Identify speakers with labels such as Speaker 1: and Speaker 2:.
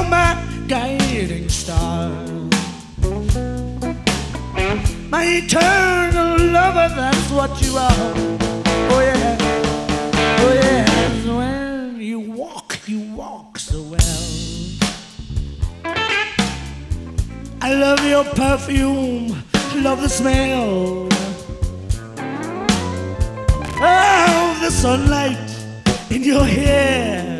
Speaker 1: my guiding star, my eternal lover, that's what you are. Oh yeah, oh yes, when you walk so well. I love your perfume, love the smell. Oh, the sunlight in your hair.